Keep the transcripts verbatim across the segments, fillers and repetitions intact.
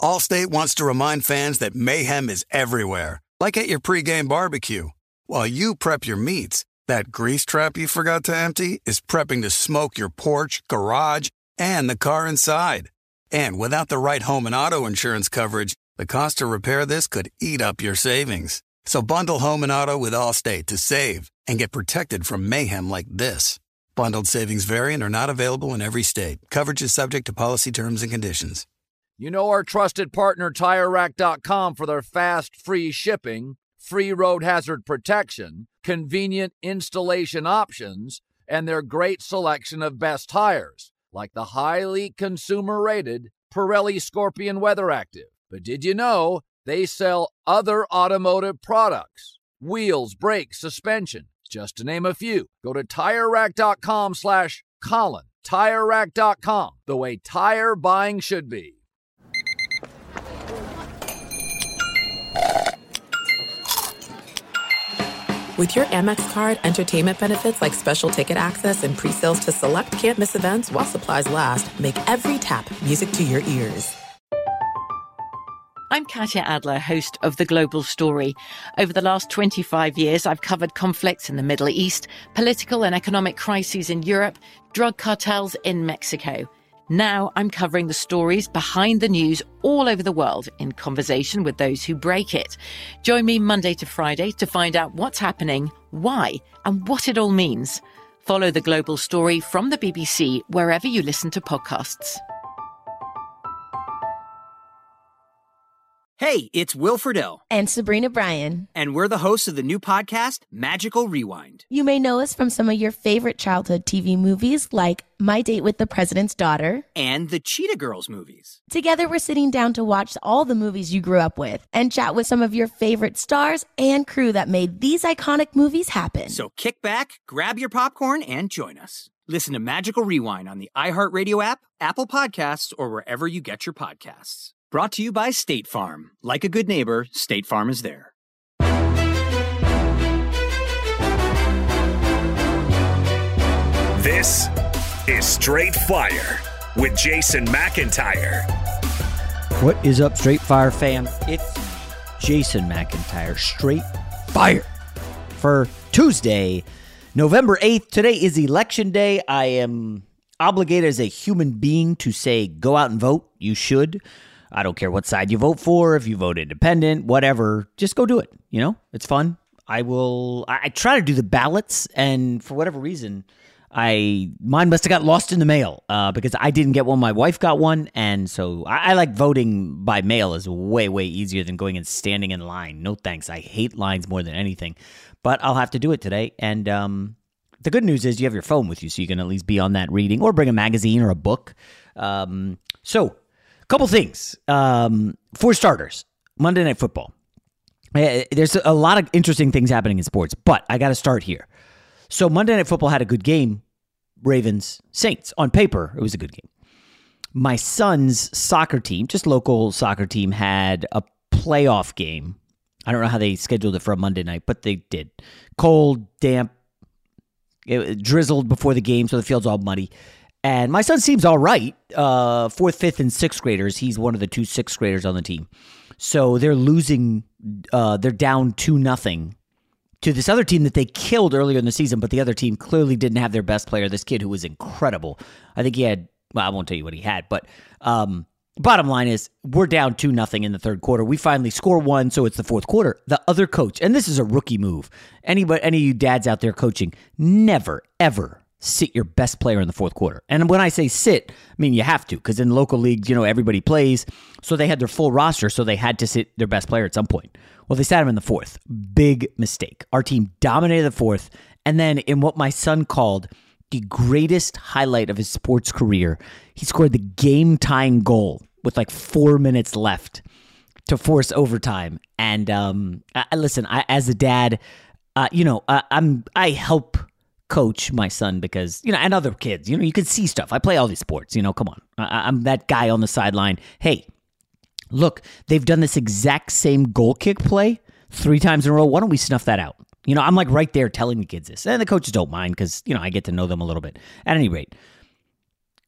Allstate wants to remind fans that mayhem is everywhere, like at your pregame barbecue. While you prep your meats, that grease trap you forgot to empty is prepping to smoke your porch, garage, and the car inside. And without the right home and auto insurance coverage, the cost to repair this could eat up your savings. So bundle home and auto with Allstate to save and get protected from mayhem like this. Bundled savings vary and are not available in every state. Coverage is subject to policy terms and conditions. You know our trusted partner Tire Rack dot com for their fast, free shipping, free road hazard protection, convenient installation options, and their great selection of best tires, like the highly consumer-rated Pirelli Scorpion Weather Active. But did you know they sell other automotive products? Wheels, brakes, suspension, just to name a few. Go to Tire Rack dot com slash Colin. Tire Rack dot com, the way tire buying should be. With your Amex card, entertainment benefits like special ticket access and pre-sales to select can't-miss events while supplies last make every tap music to your ears. I'm Katya Adler, host of The Global Story. Over the last twenty-five years, I've covered conflicts in the Middle East, political and economic crises in Europe, drug cartels in Mexico. Now I'm covering the stories behind the news all over the world in conversation with those who break it. Join me Monday to Friday to find out what's happening, why, and what it all means. Follow The Global Story from the B B C wherever you listen to podcasts. Hey, it's Will Friedle. And Sabrina Bryan. And we're the hosts of the new podcast, Magical Rewind. You may know us from some of your favorite childhood T V movies like My Date with the President's Daughter. And the Cheetah Girls movies. Together, we're sitting down to watch all the movies you grew up with and chat with some of your favorite stars and crew that made these iconic movies happen. So kick back, grab your popcorn, and join us. Listen to Magical Rewind on the iHeartRadio app, Apple Podcasts, or wherever you get your podcasts. Brought to you by State Farm. Like a good neighbor, State Farm is there. This is Straight Fire with Jason McIntyre. What is up, Straight Fire fam? It's Jason McIntyre, Straight Fire, for Tuesday, November eighth. Today is Election Day. I am obligated as a human being to say, go out and vote. You should. I don't care what side you vote for, if you vote independent, whatever, just go do it. You know, it's fun. I will, I, I try to do the ballots, and for whatever reason, I, mine must have got lost in the mail uh, because I didn't get one. My wife got one, and so I, I like voting by mail is way, way easier than going and standing in line. No thanks. I hate lines more than anything, but I'll have to do it today. And um, the good news is you have your phone with you, so you can at least be on that reading or bring a magazine or a book. Um, so, couple things. Um, for starters, Monday Night Football. Uh, there's a lot of interesting things happening in sports, but I got to start here. So Monday Night Football had a good game. Ravens, Saints. On paper, it was a good game. My son's soccer team, just local soccer team, had a playoff game. I don't know how they scheduled it for a Monday night, but they did. Cold, damp, it drizzled before the game, so the field's all muddy. And my son seems all right. Uh, fourth, fifth, and sixth graders. He's one of the two sixth graders on the team. So they're losing. Uh, they're down two nothing to this other team that they killed earlier in the season. But the other team clearly didn't have their best player. This kid who was incredible. I think he had. Well, I won't tell you what he had. But um, bottom line is, we're down two nothing in the third quarter. We finally score one, so it's the fourth quarter. The other coach, and this is a rookie move. Anybody, any of you dads out there coaching, never ever sit your best player in the fourth quarter. And when I say sit, I mean you have to, because in local leagues, you know, everybody plays. So they had their full roster, so they had to sit their best player at some point. Well, they sat him in the fourth. Big mistake. Our team dominated the fourth. And then in what my son called the greatest highlight of his sports career, he scored the game-tying goal with like four minutes left to force overtime. And um, I, listen, I, as a dad, uh, you know, I, I'm I help coach my son because, you know, and other kids, you know, you can see stuff. I play all these sports, you know, come on. I, I'm that guy on the sideline. Hey, look, they've done this exact same goal kick play three times in a row. Why don't we snuff that out? You know, I'm like right there telling the kids this. And the coaches don't mind because, you know, I get to know them a little bit. At any rate,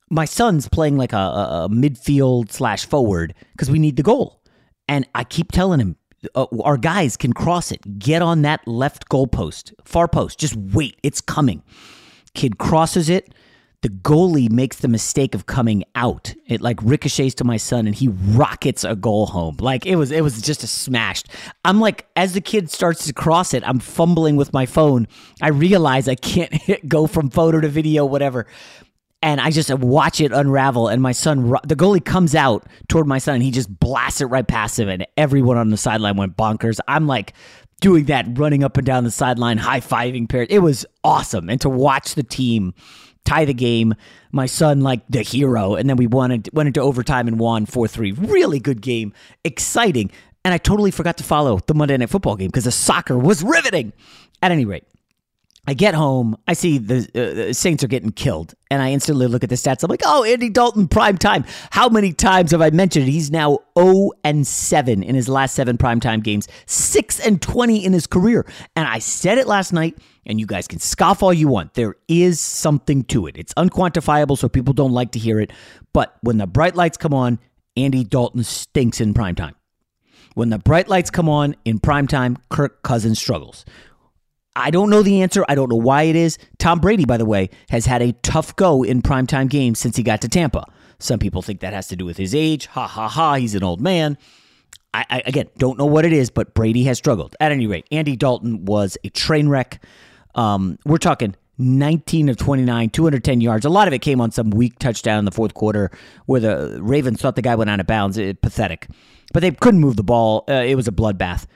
my son's playing like a, a, a midfield slash forward because we need the goal. And I keep telling him, uh, our guys can cross it. Get on that left goal post, far post. Just wait. It's coming. Kid crosses it. The goalie makes the mistake of coming out. It like ricochets to my son, and he rockets a goal home. Like it was, it was just a smashed. I'm like, as the kid starts to cross it, I'm fumbling with my phone. I realize I can't hit go from photo to video, whatever. And I just watch it unravel, and my son, the goalie comes out toward my son, and he just blasts it right past him, and everyone on the sideline went bonkers. I'm like doing that, running up and down the sideline, high-fiving Parrott. It was awesome. And to watch the team tie the game, my son like the hero, and then we won, went into overtime and won four three. Really good game, exciting. And I totally forgot to follow the Monday Night Football game because the soccer was riveting. At any rate, I get home, I see the, uh, the Saints are getting killed, and I instantly look at the stats. I'm like, oh, Andy Dalton, prime time. How many times have I mentioned it? He's now oh and seven in his last seven primetime games, six and twenty in his career. And I said it last night, and you guys can scoff all you want. There is something to it. It's unquantifiable, so people don't like to hear it. But when the bright lights come on, Andy Dalton stinks in primetime. When the bright lights come on in primetime, Kirk Cousins struggles. I don't know the answer. I don't know why it is. Tom Brady, by the way, has had a tough go in primetime games since he got to Tampa. Some people think that has to do with his age. Ha, ha, ha. He's an old man. I, I again, don't know what it is, but Brady has struggled. At any rate, Andy Dalton was a train wreck. Um, we're talking nineteen of twenty-nine, two hundred ten yards. A lot of it came on some weak touchdown in the fourth quarter where the Ravens thought the guy went out of bounds. It, pathetic. But they couldn't move the ball. Uh, it was a bloodbath.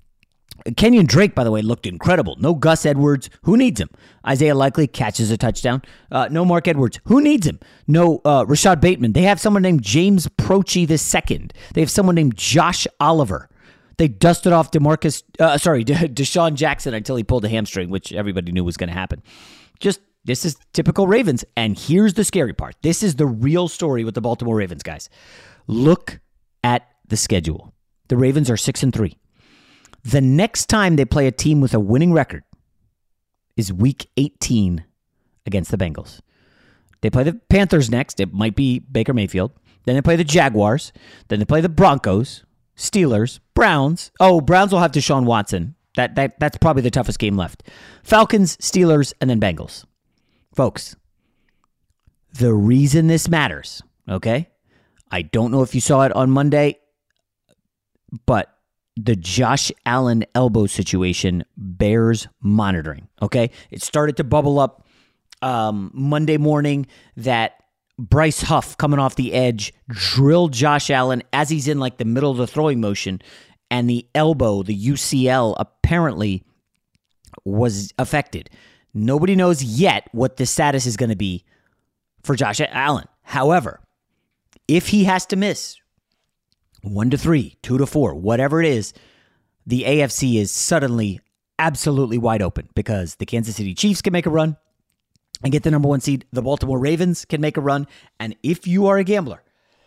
Kenyon Drake, by the way, looked incredible. No Gus Edwards. Who needs him? Isaiah Likely catches a touchdown. Uh, no Mark Edwards. Who needs him? No uh, Rashad Bateman. They have someone named James Proche the second. They have someone named Josh Oliver. They dusted off DeMarcus, uh, sorry, De- Deshaun Jackson until he pulled a hamstring, which everybody knew was going to happen. Just, this is typical Ravens. And here's the scary part. This is the real story with the Baltimore Ravens, guys. Look at the schedule. The Ravens are six and three. The next time they play a team with a winning record is week eighteen against the Bengals. They play the Panthers next. It might be Baker Mayfield. Then they play the Jaguars. Then they play the Broncos, Steelers, Browns. Oh, Browns will have Deshaun Watson. That that that's probably the toughest game left. Falcons, Steelers, and then Bengals. Folks, the reason this matters, okay? I don't know if you saw it on Monday, but the Josh Allen elbow situation bears monitoring, okay? It started to bubble up um, Monday morning that Bryce Huff coming off the edge drilled Josh Allen as he's in like the middle of the throwing motion, and the elbow, the U C L, apparently was affected. Nobody knows yet what the status is going to be for Josh Allen. However, if he has to miss One to three, two to four, whatever it is, the A F C is suddenly absolutely wide open because the Kansas City Chiefs can make a run and get the number one seed. The Baltimore Ravens can make a run. And if you are a gambler,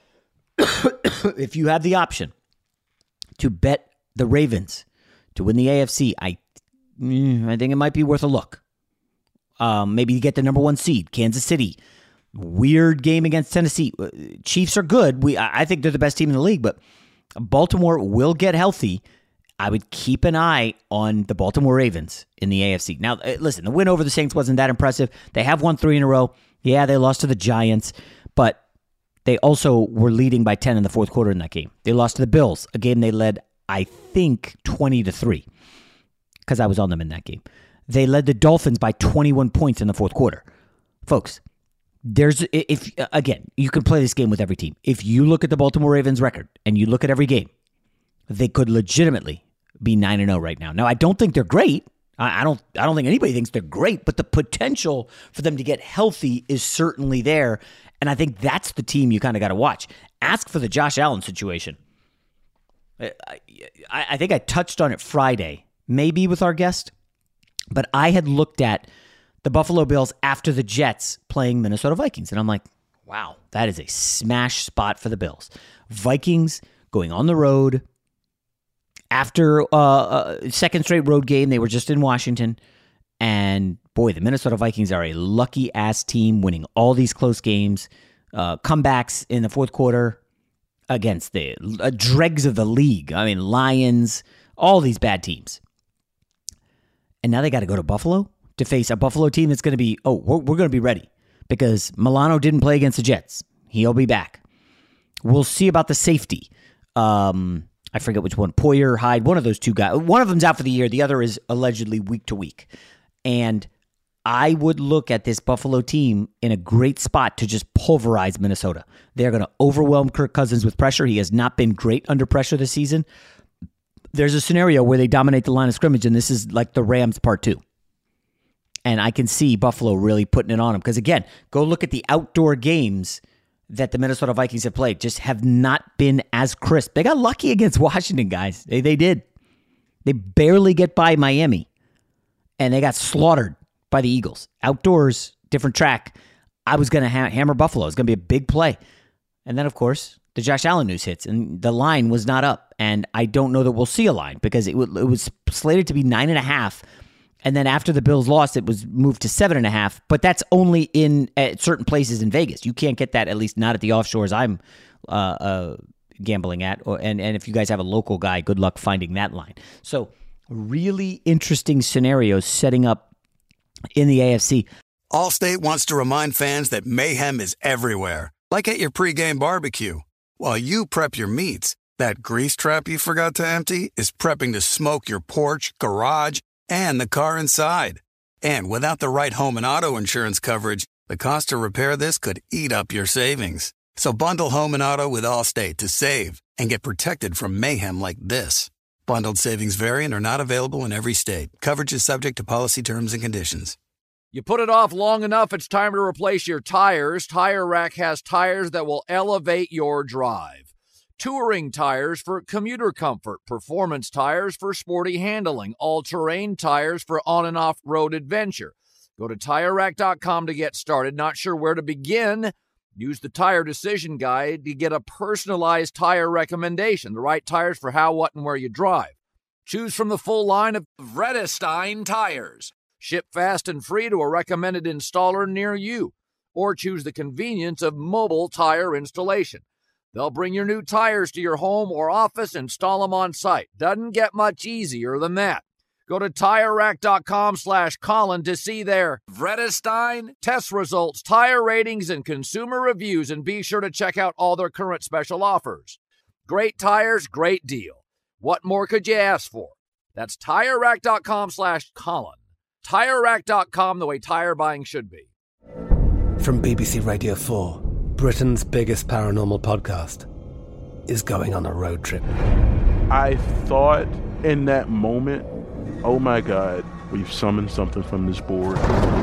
if you have the option to bet the Ravens to win the A F C, I, I think it might be worth a look. Um, maybe you get the number one seed, Kansas City. Weird game against Tennessee. Chiefs are good. We, I think they're the best team in the league, but Baltimore will get healthy. I would keep an eye on the Baltimore Ravens in the A F C. Now, listen, the win over the Saints wasn't that impressive. They have won three in a row. Yeah, they lost to the Giants, but they also were leading by ten in the fourth quarter in that game. They lost to the Bills, a game they led, I think, twenty to three, because I was on them in that game. They led the Dolphins by twenty-one points in the fourth quarter. Folks, There's if again, you can play this game with every team. If you look at the Baltimore Ravens record and you look at every game, they could legitimately be nine and oh right now. Now, I don't think they're great. I, I don't I don't think anybody thinks they're great, but the potential for them to get healthy is certainly there. And I think that's the team you kind of got to watch. Ask for the Josh Allen situation. I, I, I think I touched on it Friday, maybe with our guest, but I had looked at the Buffalo Bills after the Jets playing Minnesota Vikings. And I'm like, wow, that is a smash spot for the Bills. Vikings going on the road after uh, a second straight road game. They were just in Washington. And boy, the Minnesota Vikings are a lucky-ass team winning all these close games. uh, comebacks in the fourth quarter against the uh, dregs of the league. I mean, Lions, all these bad teams. And now they got to go to Buffalo to face a Buffalo team that's going to be, oh, we're, we're going to be ready because Milano didn't play against the Jets. He'll be back. We'll see about the safety. Um, I forget which one, Poyer, Hyde, one of those two guys. One of them's out for the year. The other is allegedly week to week. And I would look at this Buffalo team in a great spot to just pulverize Minnesota. They're going to overwhelm Kirk Cousins with pressure. He has not been great under pressure this season. There's a scenario where they dominate the line of scrimmage, and this is like the Rams part two. And I can see Buffalo really putting it on them. Because, again, go look at the outdoor games that the Minnesota Vikings have played. Just have not been as crisp. They got lucky against Washington, guys. They, they did. They barely get by Miami. And they got slaughtered by the Eagles. Outdoors, different track. I was going to ha- hammer Buffalo. It's going to be a big play. And then, of course, the Josh Allen news hits, and the line was not up. And I don't know that we'll see a line because it, w- it was slated to be nine and a half. And then after the Bills lost, it was moved to seven and a half. But that's only in at certain places in Vegas. You can't get that, at least not at the offshores I'm uh, uh, gambling at. Or, and, and if you guys have a local guy, good luck finding that line. So really interesting scenarios setting up in the A F C. Allstate wants to remind fans that mayhem is everywhere, like at your pregame barbecue. While you prep your meats, that grease trap you forgot to empty is prepping to smoke your porch, garage, and the car inside. And without the right home and auto insurance coverage, the cost to repair this could eat up your savings. So bundle home and auto with Allstate to save and get protected from mayhem like this. Bundled savings vary and are not available in every state. Coverage is subject to policy terms and conditions. You put it off long enough, it's time to replace your tires. Tire Rack has tires that will elevate your drive. Touring tires for commuter comfort, performance tires for sporty handling, all-terrain tires for on- and off-road adventure. Go to Tire Rack dot com to get started. Not sure where to begin? Use the Tire Decision Guide to get a personalized tire recommendation, the right tires for how, what, and where you drive. Choose from the full line of Vredestein tires. Ship fast and free to a recommended installer near you. Or choose the convenience of mobile tire installation. They'll bring your new tires to your home or office, install them on site. Doesn't get much easier than that. Go to Tire Rack dot com slash Colin to see their Vredestein test results, tire ratings, and consumer reviews, and be sure to check out all their current special offers. Great tires, great deal. What more could you ask for? That's Tire Rack dot com slash Colin. Tire Rack dot com, the way tire buying should be. From B B C Radio four, Britain's biggest paranormal podcast is going on a road trip. I thought in that moment, oh my God, we've summoned something from this board.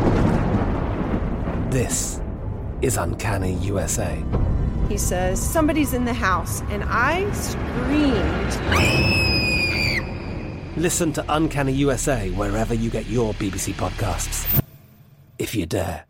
This is Uncanny U S A. He says, somebody's in the house, and I screamed. Listen to Uncanny U S A wherever you get your B B C podcasts, if you dare.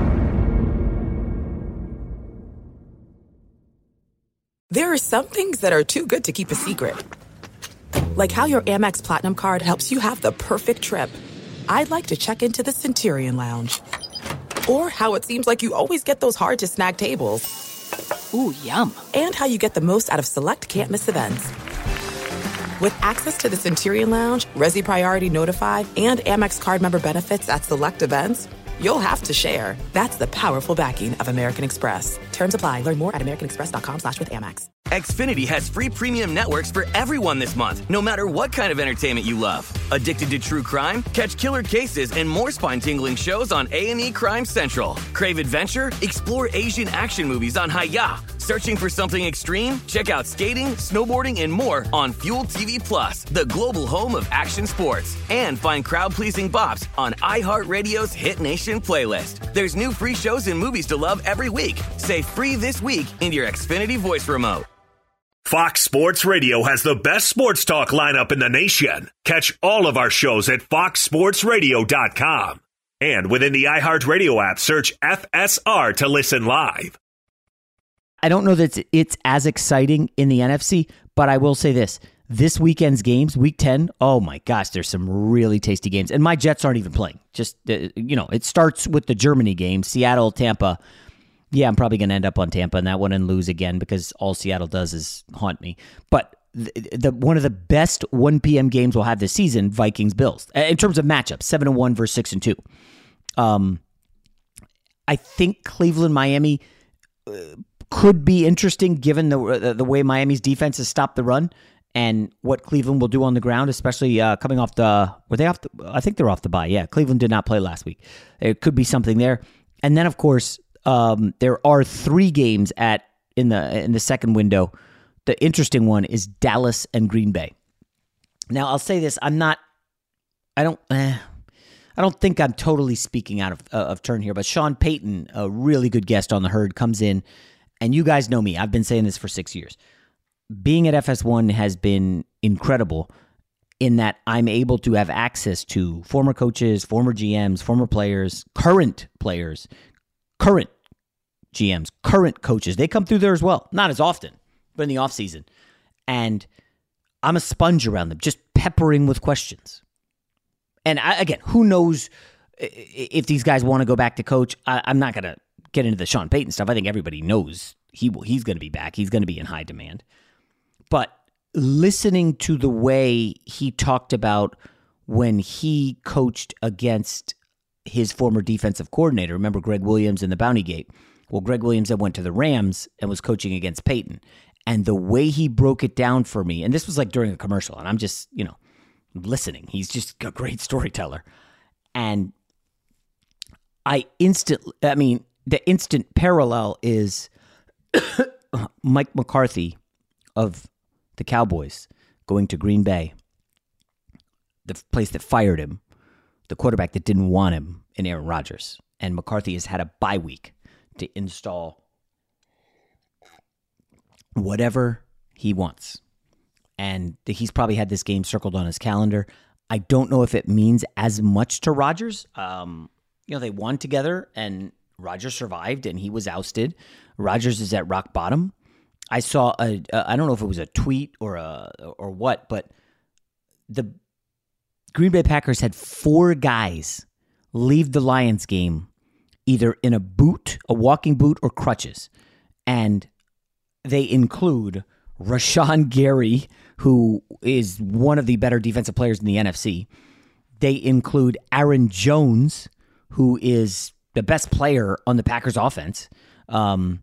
There are some things that are too good to keep a secret. Like how your Amex Platinum card helps you have the perfect trip. I'd like to check into the Centurion Lounge. Or how it seems like you always get those hard-to-snag tables. Ooh, yum. And how you get the most out of select can't-miss events. With access to the Centurion Lounge, Resi Priority Notified, and Amex card member benefits at select events, you'll have to share. That's the powerful backing of American Express. Terms apply. Learn more at americanexpress.com slash with Amex. Xfinity has free premium networks for everyone this month, no matter what kind of entertainment you love. Addicted to true crime? Catch killer cases and more spine-tingling shows on A and E Crime Central. Crave adventure? Explore Asian action movies on Hi-Ya. Searching for something extreme? Check out skating, snowboarding, and more on Fuel T V Plus, the global home of action sports. And find crowd-pleasing bops on iHeartRadio's Hit Nation playlist. There's new free shows and movies to love every week. Say free this week in your Xfinity voice remote. Fox Sports Radio has the best sports talk lineup in the nation. Catch all of our shows at fox sports radio dot com. And within the iHeartRadio app, search F S R to listen live. I don't know that it's as exciting in the N F C, but I will say this. This weekend's games, week ten, oh my gosh, there's some really tasty games. And my Jets aren't even playing. Just, uh, you know, it starts with the Germany game, Seattle, Tampa. yeah, I'm probably going to end up on Tampa in that one and lose again because all Seattle does is haunt me. But the, the one of the best one p.m. games we'll have this season, Vikings-Bills, in terms of matchups, seven and one versus six and two. Um, I think Cleveland-Miami uh, could be interesting given the the way Miami's defense has stopped the run and what Cleveland will do on the ground, especially uh, coming off the were they off the, I think they're off the bye. Yeah, Cleveland did not play last week. There could be something there. And then of course, um, there are three games at in the in the second window. The interesting one is Dallas and Green Bay. Now, I'll say this, I'm not I don't eh, I don't think I'm totally speaking out of uh, of turn here, but Sean Payton, a really good guest on The Herd, comes in, and you guys know me. I've been saying this for six years. Being at F S one has been incredible in that I'm able to have access to former coaches, former G Ms, former players, current players, current G Ms, current coaches. They come through there as well. Not as often, but in the offseason. And I'm a sponge around them, just peppering with questions. And I, again, who knows if these guys want to go back to coach? I, I'm not going to get into the Sean Payton stuff. I think everybody knows he will, he's going to be back. He's going to be in high demand. But listening to the way he talked about when he coached against his former defensive coordinator, remember Greg Williams in the Bounty Gate? Well, Greg Williams then went to the Rams and was coaching against Payton. And the way he broke it down for me, and this was like during a commercial, and I'm just, you know, listening. He's just a great storyteller. And I instant, I mean, the instant parallel is Mike McCarthy of the Cowboys going to Green Bay, the place that fired him, the quarterback that didn't want him in Aaron Rodgers. And McCarthy has had a bye week to install whatever he wants. And he's probably had this game circled on his calendar. I don't know if it means as much to Rodgers. Um, you know, they won together and Rodgers survived and he was ousted. Rodgers is at rock bottom. I saw a, a I don't know if it was a tweet or a or what, but the Green Bay Packers had four guys leave the Lions game either in a boot, a walking boot, or crutches. And they include Rashawn Gary, who is one of the better defensive players in the N F C. They include Aaron Jones, who is the best player on the Packers offense. Um,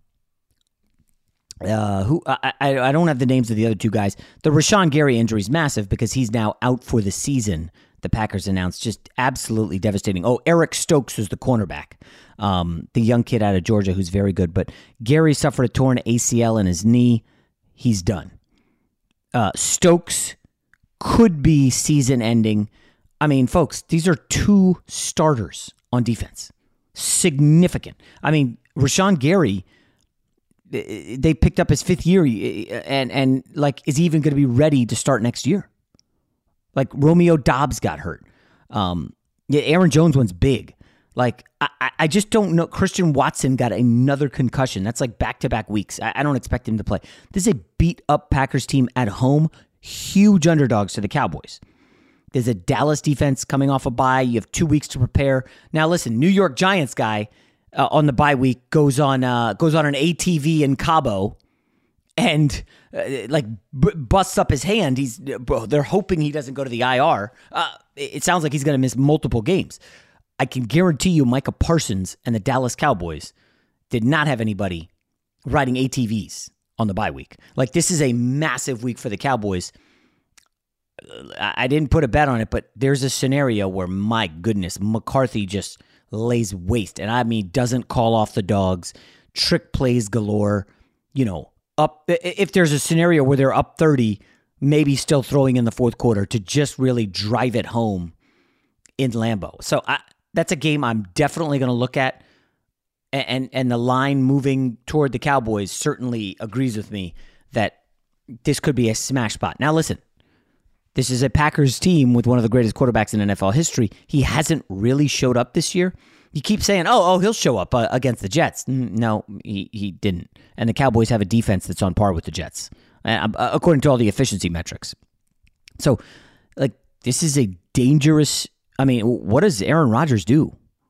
uh, who I, I, I don't have the names of the other two guys. The Rashawn Gary injury is massive because he's now out for the season. The Packers announced, just absolutely devastating. Oh, Eric Stokes was the cornerback, um, the young kid out of Georgia who's very good. But Gary suffered a torn A C L in his knee. He's done. Uh, Stokes could be season-ending. I mean, folks, these are two starters on defense. Significant. I mean, Rashawn Gary, they picked up his fifth year, and and like, is he even going to be ready to start next year? Like, Romeo Doubs got hurt. Um, yeah, Aaron Jones one's big. Like, I, I just don't know. Christian Watson got another concussion. That's like back-to-back weeks. I, I don't expect him to play. This is a beat-up Packers team at home. Huge underdogs to the Cowboys. There's a Dallas defense coming off a bye. You have two weeks to prepare. Now, listen, New York Giants guy uh, on the bye week goes on uh, goes on an A T V in Cabo and uh, like b- busts up his hand. He's bro, they're hoping he doesn't go to the I R. Uh, it sounds like he's going to miss multiple games. I can guarantee you Micah Parsons and the Dallas Cowboys did not have anybody riding A T Vs on the bye week. Like, this is a massive week for the Cowboys. I didn't put a bet on it, but there's a scenario where, my goodness, McCarthy just lays waste. And I mean, doesn't call off the dogs, trick plays galore. You know, up if there's a scenario where they're up thirty, maybe still throwing in the fourth quarter to just really drive it home in Lambeau. So I, that's a game I'm definitely going to look at. And, and the line moving toward the Cowboys certainly agrees with me that this could be a smash spot. Now, listen. This is a Packers team with one of the greatest quarterbacks in N F L history. He hasn't really showed up this year. You keep saying, oh, oh, he'll show up uh, against the Jets. No, he, he didn't. And the Cowboys have a defense that's on par with the Jets, uh, according to all the efficiency metrics. So, like, this is a dangerous... I mean, what does Aaron Rodgers do?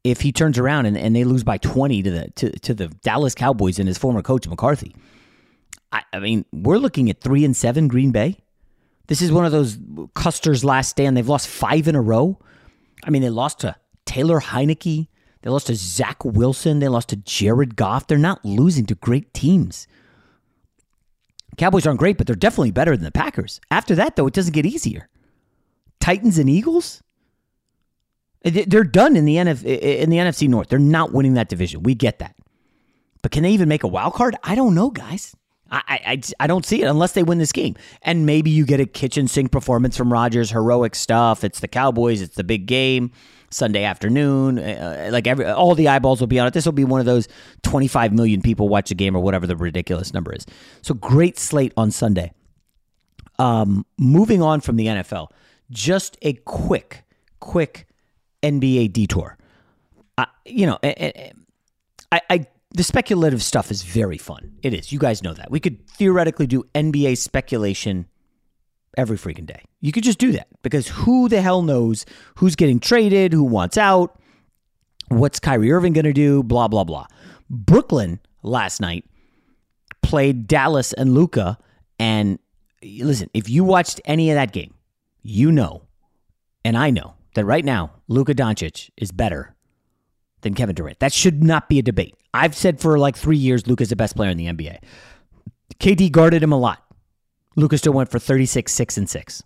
if he turns around and, and they lose by twenty to the to, to the Dallas Cowboys and his former coach McCarthy. I, I mean, we're looking at three and seven Green Bay. This is one of those Custer's last stand. They've lost five in a row. I mean, they lost to Taylor Heineke. They lost to Zach Wilson. They lost to Jared Goff. They're not losing to great teams. Cowboys aren't great, but they're definitely better than the Packers. After that, though, it doesn't get easier. Titans and Eagles? They're done in the N F in the N F C North. They're not winning that division. We get that. But can they even make a wild card? I don't know, guys. I, I, I don't see it unless they win this game. And maybe you get a kitchen sink performance from Rodgers, heroic stuff. It's the Cowboys. It's the big game, Sunday afternoon. Uh, like every, all the eyeballs will be on it. This will be one of those twenty-five million people watch the game or whatever the ridiculous number is. So great slate on Sunday. Um, moving on from the N F L, just a quick, quick N B A detour. Uh, you know, I, I, I the speculative stuff is very fun. It is. You guys know that. We could theoretically do N B A speculation every freaking day. You could just do that because who the hell knows who's getting traded, who wants out, what's Kyrie Irving going to do, blah, blah, blah. Brooklyn last night played Dallas and Luka, and listen, if you watched any of that game, you know, and I know, that right now, Luka Doncic is better than Kevin Durant. That should not be a debate. I've said for like three years, Luka's the best player in the N B A. K D guarded him a lot. Luka still went for thirty-six, six, and six.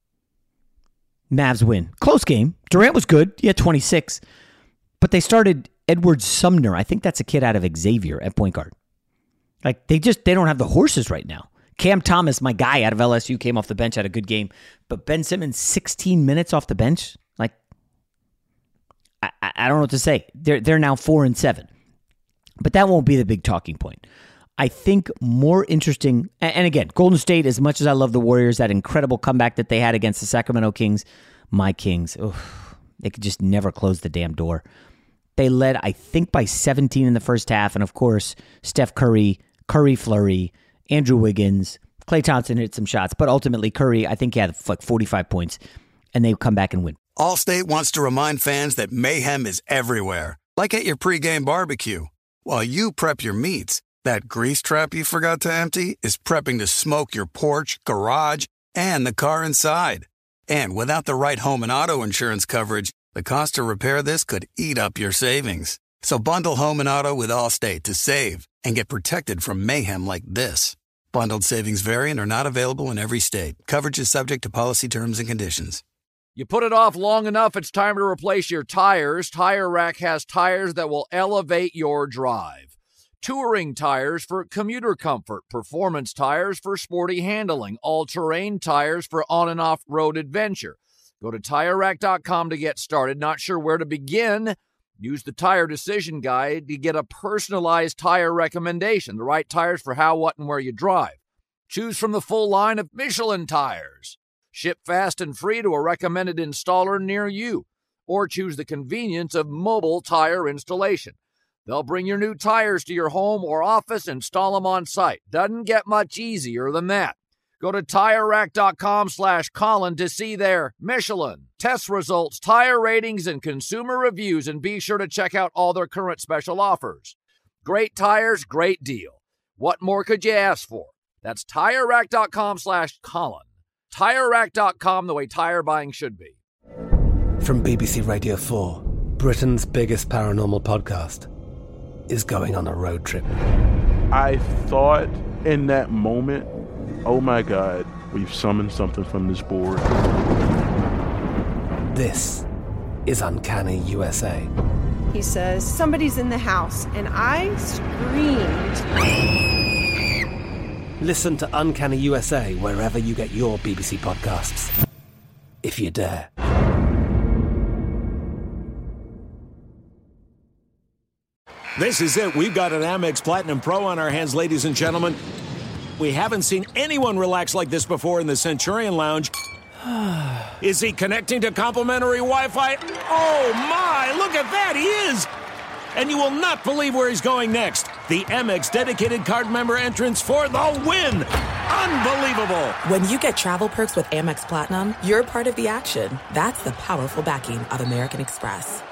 Mavs win. Close game. Durant was good. He had twenty-six. But they started Edward Sumner. I think that's a kid out of Xavier at point guard. Like, they just, they don't have the horses right now. Cam Thomas, my guy out of L S U, came off the bench, had a good game. But Ben Simmons, sixteen minutes off the bench? Like, I, I don't know what to say. They're, they're now four and seven. But that won't be the big talking point. I think more interesting, and again, Golden State, as much as I love the Warriors, that incredible comeback that they had against the Sacramento Kings, my Kings, oof, they could just never close the damn door. They led, I think, by seventeen in the first half, and of course, Steph Curry, Curry Fleury, Andrew Wiggins, Klay Thompson hit some shots, but ultimately Curry, I think he had like forty-five points, and they come back and win. Allstate wants to remind fans that mayhem is everywhere, like at your pregame barbecue. While you prep your meats, that grease trap you forgot to empty is prepping to smoke your porch, garage, and the car inside. And without the right home and auto insurance coverage, the cost to repair this could eat up your savings. So bundle home and auto with Allstate to save and get protected from mayhem like this. Bundled savings vary and are not available in every state. Coverage is subject to policy terms and conditions. You put it off long enough, it's time to replace your tires. Tire Rack has tires that will elevate your drive. Touring tires for commuter comfort, performance tires for sporty handling, all-terrain tires for on- and off-road adventure. Go to Tire Rack dot com to get started. Not sure where to begin? Use the Tire Decision Guide to get a personalized tire recommendation, the right tires for how, what, and where you drive. Choose from the full line of Michelin tires. Ship fast and free to a recommended installer near you. Or choose the convenience of mobile tire installation. They'll bring your new tires to your home or office, install them on site. Doesn't get much easier than that. Go to Tire Rack dot com slash Colin to see their Michelin, test results, tire ratings, and consumer reviews, and be sure to check out all their current special offers. Great tires, great deal. What more could you ask for? That's Tire Rack dot com slash Colin. Tire Rack dot com, the way tire buying should be. From B B C Radio four, Britain's biggest paranormal podcast is going on a road trip. I thought in that moment, oh my God, we've summoned something from this board. This is Uncanny U S A. He says, somebody's in the house, and I screamed. Listen to Uncanny U S A wherever you get your B B C podcasts, if you dare. This is it. We've got an Amex Platinum Pro on our hands, ladies and gentlemen. We haven't seen anyone relax like this before in the Centurion Lounge. Is he connecting to complimentary Wi-Fi? Oh, my! Look at that! He is! And you will not believe where he's going next. The Amex dedicated card member entrance for the win! Unbelievable! When you get travel perks with Amex Platinum, you're part of the action. That's the powerful backing of American Express.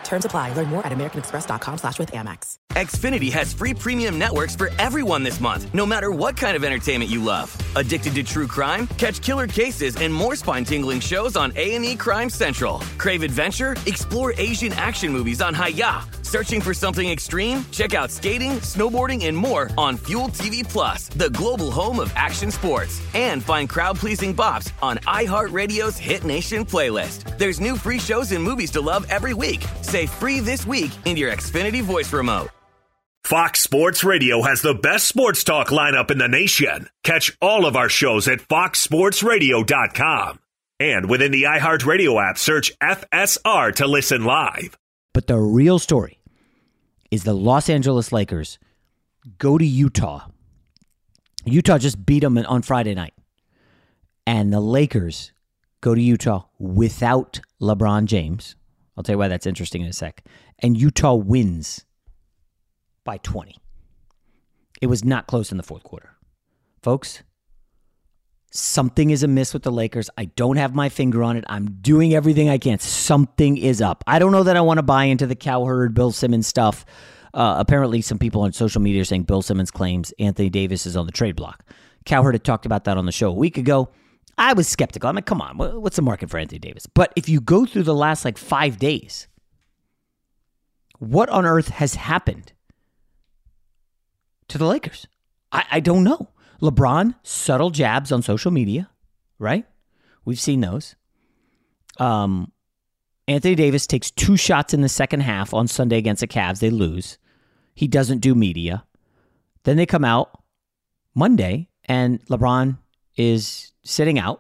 Terms apply. Learn more at americanexpress.com slash with Amex. Xfinity has free premium networks for everyone this month, no matter what kind of entertainment you love. Addicted to true crime? Catch killer cases and more spine-tingling shows on A and E Crime Central. Crave adventure? Explore Asian action movies on Hi-Ya. Searching for something extreme? Check out skating, snowboarding, and more on Fuel T V Plus, the global home of action sports. And find crowd-pleasing bops on iHeartRadio's Hit Nation playlist. There's new free shows and movies to love every week. Say free this week in your Xfinity voice remote. Fox Sports Radio has the best sports talk lineup in the nation. Catch all of our shows at fox sports radio dot com. And within the iHeartRadio app, search F S R to listen live. But the real story is the Los Angeles Lakers go to Utah. Utah just beat them on Friday night. And the Lakers go to Utah without LeBron James. I'll tell you why that's interesting in a sec. And Utah wins by twenty. It was not close in the fourth quarter. Folks, something is amiss with the Lakers. I don't have my finger on it. I'm doing everything I can. Something is up. I don't know that I want to buy into the Cowherd, Bill Simmons stuff. Uh, apparently, some people on social media are saying Bill Simmons claims Anthony Davis is on the trade block. Cowherd had talked about that on the show a week ago. I was skeptical. I'm like, come on, what's the market for Anthony Davis? But if you go through the last like five days, what on earth has happened to the Lakers? I, I don't know. LeBron, subtle jabs on social media, right? We've seen those. Um, Anthony Davis takes two shots in the second half on Sunday against the Cavs. They lose. He doesn't do media. Then they come out Monday, and LeBron is sitting out.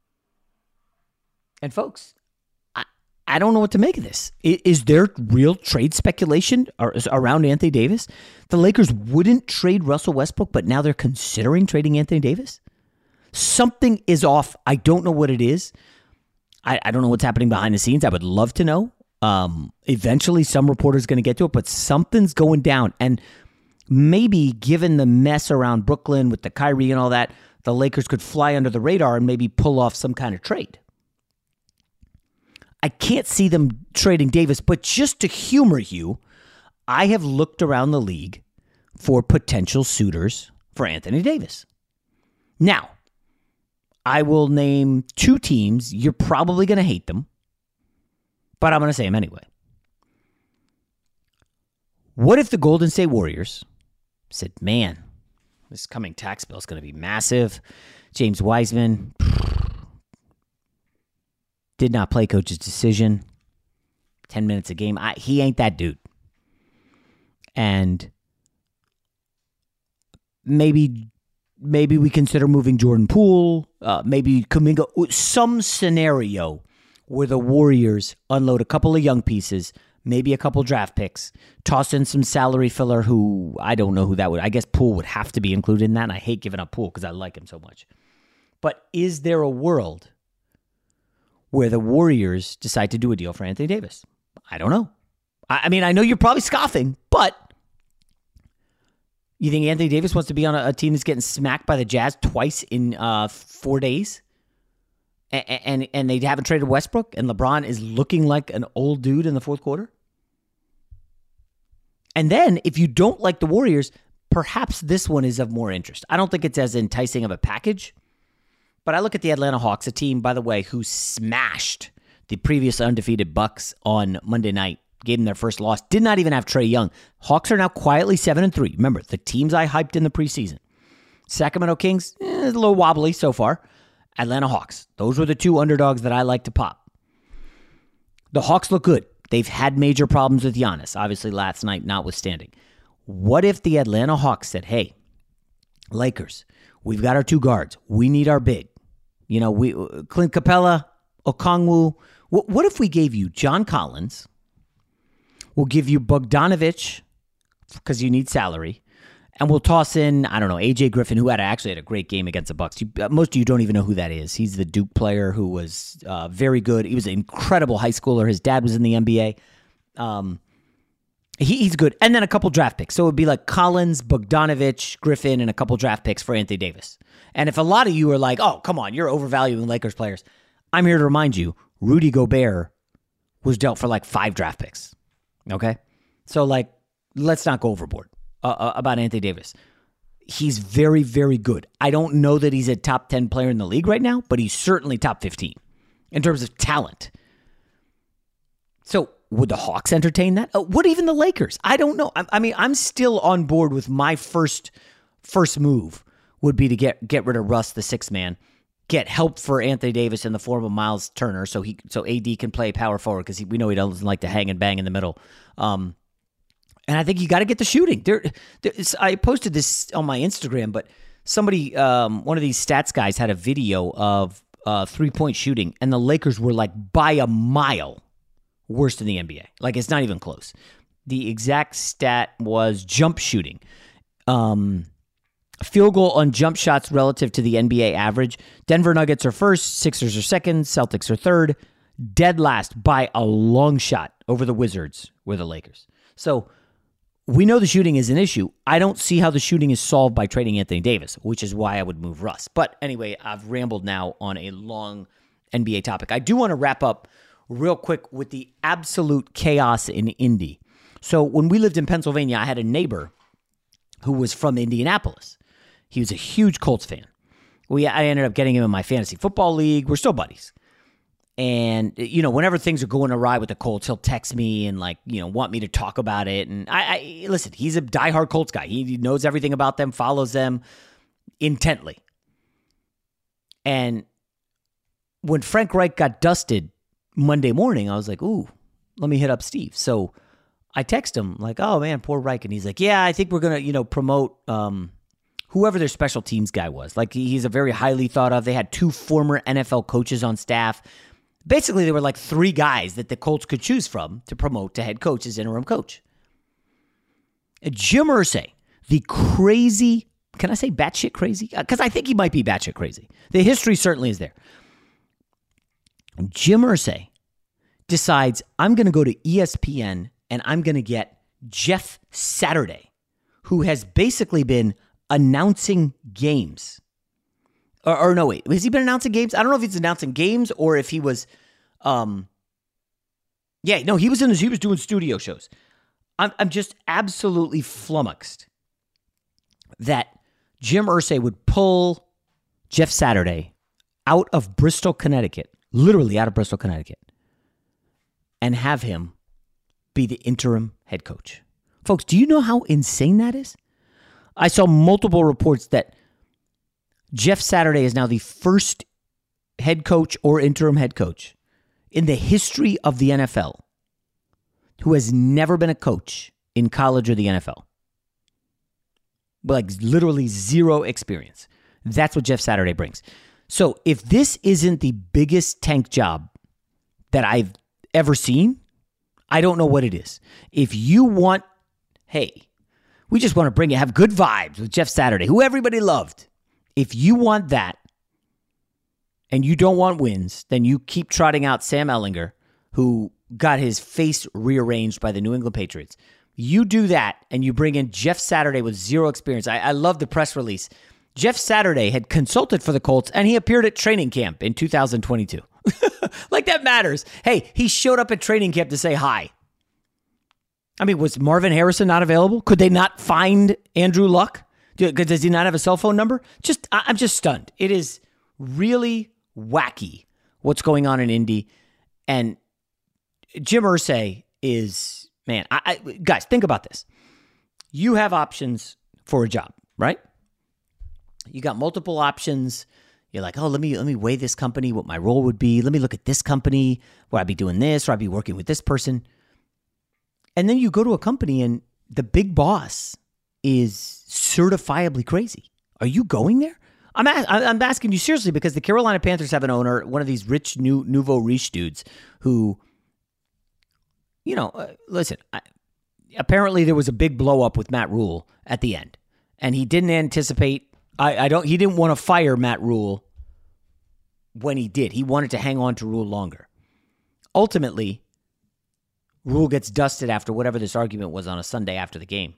And folks, I, I don't know what to make of this. Is, is there real trade speculation around Anthony Davis? The Lakers wouldn't trade Russell Westbrook, but now they're considering trading Anthony Davis? Something is off. I don't know what it is. I, I don't know what's happening behind the scenes. I would love to know. Um, eventually, some reporter's going to get to it, but something's going down. And maybe given the mess around Brooklyn with the Kyrie and all that, the Lakers could fly under the radar and maybe pull off some kind of trade. I can't see them trading Davis, but just to humor you, I have looked around the league for potential suitors for Anthony Davis. Now, I will name two teams. You're probably going to hate them, but I'm going to say them anyway. What if the Golden State Warriors said, man, this coming tax bill is going to be massive. James Wiseman did not play coach's decision. ten minutes a game. I, he ain't that dude. And maybe maybe we consider moving Jordan Poole. Uh, maybe Kuminga. Some scenario where the Warriors unload a couple of young pieces, maybe a couple draft picks, toss in some salary filler who I don't know who that would. I guess Poole would have to be included in that. And I hate giving up Poole because I like him so much. But is there a world where the Warriors decide to do a deal for Anthony Davis? I don't know. I, I mean, I know you're probably scoffing, but you think Anthony Davis wants to be on a, a team that's getting smacked by the Jazz twice in uh, four days? And, and and they haven't traded Westbrook, and LeBron is looking like an old dude in the fourth quarter? And then, if you don't like the Warriors, perhaps this one is of more interest. I don't think it's as enticing of a package, but I look at the Atlanta Hawks, a team, by the way, who smashed the previous undefeated Bucks on Monday night, gave them their first loss, did not even have Trae Young. Hawks are now quietly seven and three. Remember, the teams I hyped in the preseason. Sacramento Kings, eh, a little wobbly so far. Atlanta Hawks, those were the two underdogs that I like to pop. The Hawks look good. They've had major problems with Giannis, obviously last night notwithstanding. What if the Atlanta Hawks said, hey, Lakers, we've got our two guards. We need our big. You know, we Clint Capella, Okongwu. What, what if we gave you John Collins? We'll give you Bogdanovich because you need salary. And we'll toss in, I don't know, A J Griffin, who had actually had a great game against the Bucks. You, most of you don't even know who that is. He's the Duke player who was uh, very good. He was an incredible high schooler. His dad was in the N B A. Um, he, he's good. And then a couple draft picks. So it would be like Collins, Bogdanovich, Griffin, and a couple draft picks for Anthony Davis. And if a lot of you are like, oh, come on, you're overvaluing Lakers players, I'm here to remind you, Rudy Gobert was dealt for like five draft picks. Okay? So, like, let's not go overboard uh, about Anthony Davis. He's very, very good. I don't know that he's a top ten player in the league right now, but he's certainly top fifteen in terms of talent. So would the Hawks entertain that? Uh, would even the Lakers? I don't know. I, I mean, I'm still on board with my first first move would be to get get rid of Russ, the sixth man, get help for Anthony Davis in the form of Miles Turner, so he so A D can play power forward because we know he doesn't like to hang and bang in the middle. Um, And I think you got to get the shooting. There, there I posted this on my Instagram, but somebody, um, one of these stats guys had a video of uh, three-point shooting, and the Lakers were like by a mile worse than the N B A. Like, it's not even close. The exact stat was jump shooting. Um, field goal on jump shots relative to the N B A average. Denver Nuggets are first, Sixers are second, Celtics are third. Dead last by a long shot over the Wizards were the Lakers. So we know the shooting is an issue. I don't see how the shooting is solved by trading Anthony Davis, which is why I would move Russ. But anyway, I've rambled now on a long N B A topic. I do want to wrap up real quick with the absolute chaos in Indy. So when we lived in Pennsylvania, I had a neighbor who was from Indianapolis. He was a huge Colts fan. We I ended up getting him in my fantasy football league. We're still buddies. And, you know, whenever things are going awry with the Colts, he'll text me and, like, you know, want me to talk about it. And I, I listen, he's a diehard Colts guy. He knows everything about them, follows them intently. And when Frank Reich got dusted Monday morning, I was like, ooh, let me hit up Steve. So I text him like, oh, man, poor Reich. And he's like, yeah, I think we're going to, you know, promote um, whoever their special teams guy was. Like, he's a very highly thought of. They had two former N F L coaches on staff. Basically, there were like three guys that the Colts could choose from to promote to head coach as interim coach. Jim Irsay, the crazy, can I say batshit crazy? Because I think he might be batshit crazy. The history certainly is there. Jim Irsay decides, I'm going to go to E S P N and I'm going to get Jeff Saturday, who has basically been announcing games. Or, or no, wait, has he been announcing games? I don't know if he's announcing games or if he was, um, yeah, no, he was in this, he was doing studio shows. I'm, I'm just absolutely flummoxed that Jim Irsay would pull Jeff Saturday out of Bristol, Connecticut, literally out of Bristol, Connecticut, and have him be the interim head coach. Folks, do you know how insane that is? I saw multiple reports that Jeff Saturday is now the first head coach or interim head coach in the history of the N F L who has never been a coach in college or the N F L. Like, literally zero experience. That's what Jeff Saturday brings. So if this isn't the biggest tank job that I've ever seen, I don't know what it is. If you want, hey, we just want to bring you, have good vibes with Jeff Saturday, who everybody loved. If you want that and you don't want wins, then you keep trotting out Sam Ehlinger, who got his face rearranged by the New England Patriots. You do that and you bring in Jeff Saturday with zero experience. I, I love the press release. Jeff Saturday had consulted for the Colts and he appeared at training camp in two thousand twenty-two. Like, that matters. Hey, he showed up at training camp to say hi. I mean, was Marvin Harrison not available? Could they not find Andrew Luck? Does he not have a cell phone number? Just, I'm just stunned. It is really wacky what's going on in Indy. And Jim Irsay is, man, I, I, guys, think about this. You have options for a job, right? You got multiple options. You're like, oh, let me let me weigh this company, what my role would be. Let me look at this company where I'd be doing this, or I'd be working with this person. And then you go to a company and the big boss is certifiably crazy. Are you going there? I'm a- I'm asking you seriously because the Carolina Panthers have an owner, one of these rich new nouveau riche dudes who, you know, uh, listen, I, apparently there was a big blow up with Matt Rule at the end, and he didn't anticipate. I, I don't. He didn't want to fire Matt Rule when he did. He wanted to hang on to Rule longer. Ultimately, Rule gets dusted after whatever this argument was on a Sunday after the game.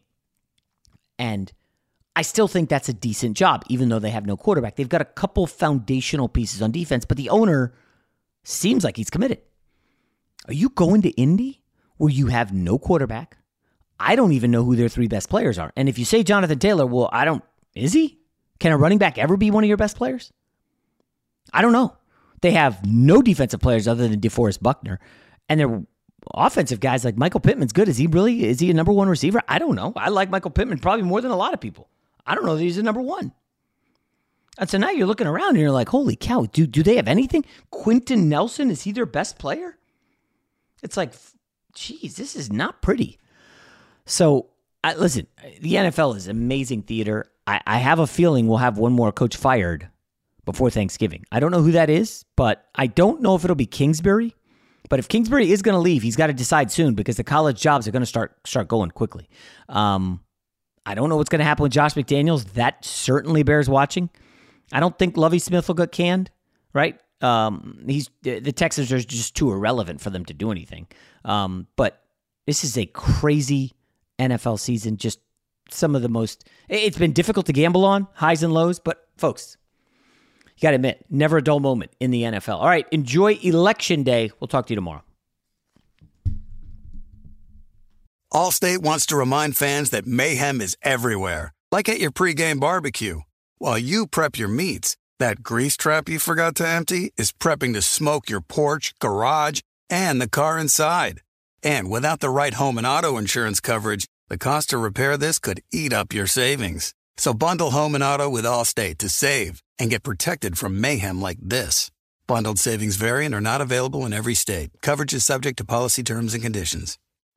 And I still think that's a decent job, even though they have no quarterback. They've got a couple foundational pieces on defense, but the owner seems like he's committed. Are you going to Indy, where you have no quarterback. I don't even know who their three best players are. And if you say Jonathan Taylor, well, I don't, is he? Can a running back ever be one of your best players? I don't know. They have no defensive players other than DeForest Buckner. And their offensive guys like Michael Pittman's good. Is he really, is he a number one receiver? I don't know. I like Michael Pittman probably more than a lot of people. I don't know that he's a number one. And so now you're looking around and you're like, holy cow, do, do they have anything? Quentin Nelson, is he their best player? It's like, geez, this is not pretty. So, I, listen, the N F L is amazing theater. I, I have a feeling we'll have one more coach fired before Thanksgiving. I don't know who that is, but I don't know if it'll be Kingsbury. But if Kingsbury is going to leave, he's got to decide soon because the college jobs are going to start start going quickly. Um, I don't know what's going to happen with Josh McDaniels. That certainly bears watching. I don't think Lovie Smith will get canned, right? Um, he's the Texans are just too irrelevant for them to do anything. Um, but this is a crazy N F L season. Just some of the most. It's been difficult to gamble on, highs and lows. But folks, you got to admit, never a dull moment in the N F L. All right, enjoy Election Day. We'll talk to you tomorrow. Allstate wants to remind fans that mayhem is everywhere, like at your pregame barbecue. While you prep your meats, that grease trap you forgot to empty is prepping to smoke your porch, garage, and the car inside. And without the right home and auto insurance coverage, the cost to repair this could eat up your savings. So bundle home and auto with Allstate to save and get protected from mayhem like this. Bundled savings vary and are not available in every state. Coverage is subject to policy terms and conditions.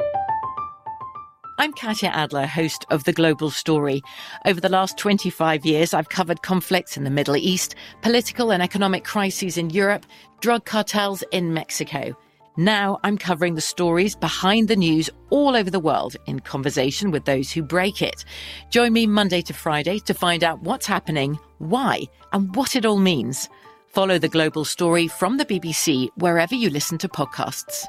I'm Katya Adler, host of The Global Story. Over the last twenty-five years, I've covered conflicts in the Middle East, political and economic crises in Europe, drug cartels in Mexico. Now I'm covering the stories behind the news all over the world in conversation with those who break it. Join me Monday to Friday to find out what's happening, why, and what it all means. Follow The Global Story from the B B C wherever you listen to podcasts.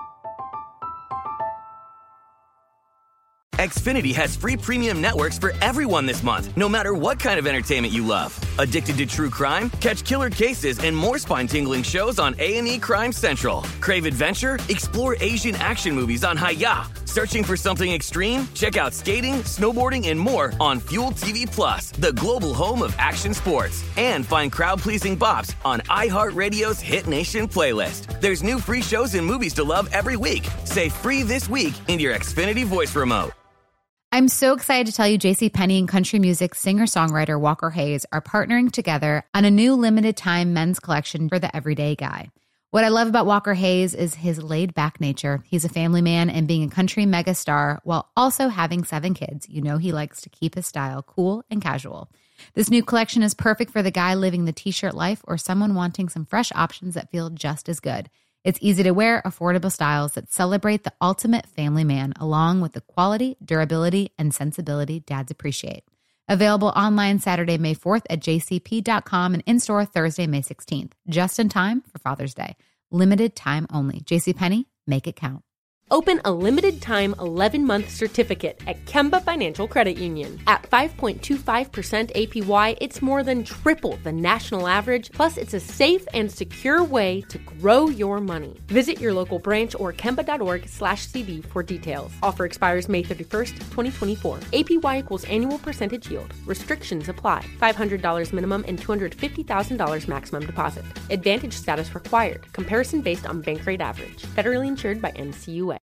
Xfinity has free premium networks for everyone this month, no matter what kind of entertainment you love. Addicted to true crime? Catch killer cases and more spine-tingling shows on A and E Crime Central. Crave adventure? Explore Asian action movies on Hi-Ya. Searching for something extreme? Check out skating, snowboarding, and more on Fuel T V Plus, the global home of action sports. And find crowd-pleasing bops on iHeartRadio's Hit Nation playlist. There's new free shows and movies to love every week. Say free this week in your Xfinity voice remote. I'm so excited to tell you JCPenney and country music singer-songwriter Walker Hayes are partnering together on a new limited-time men's collection for the everyday guy. What I love about Walker Hayes is his laid-back nature. He's a family man, and being a country megastar while also having seven kids, you know he likes to keep his style cool and casual. This new collection is perfect for the guy living the t-shirt life or someone wanting some fresh options that feel just as good. It's easy to wear, affordable styles that celebrate the ultimate family man, along with the quality, durability, and sensibility dads appreciate. Available online Saturday, May fourth at j c p dot com and in-store Thursday, May sixteenth. Just in time for Father's Day. Limited time only. JCPenney, make it count. Open a limited-time eleven-month certificate at Kemba Financial Credit Union. At five point two five percent A P Y, it's more than triple the national average, plus it's a safe and secure way to grow your money. Visit your local branch or kemba.org slash CD for details. Offer expires May thirty-first, twenty twenty-four. A P Y equals annual percentage yield. Restrictions apply. five hundred dollars minimum and two hundred fifty thousand dollars maximum deposit. Advantage status required. Comparison based on bank rate average. Federally insured by N C U A.